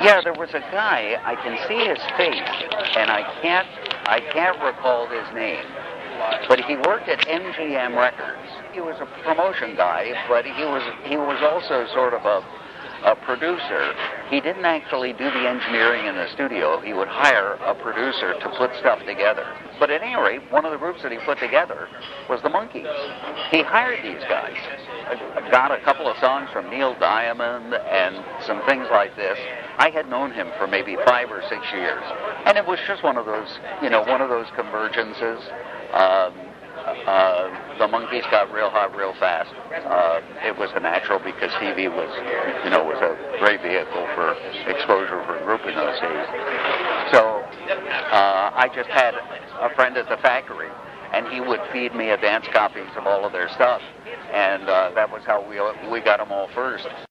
Yeah, there was a guy, I can see his face, and I can't recall his name, but he worked at MGM Records. He was a promotion guy, but he was also sort of a producer. He didn't actually do the engineering in the studio. He would hire a producer to put stuff together. But at any rate, one of the groups that he put together was the Monkees. He hired these guys, got a couple of songs from Neil Diamond and some things like this. I had known him for maybe 5 or 6 years, and it was just one of those, one of those convergences. The Monkees got real hot real fast. It was a natural because TV was a great vehicle for exposure for a group in those days. So I just had a friend at the factory, and he would feed me advance copies of all of their stuff, and that was how we got them all first.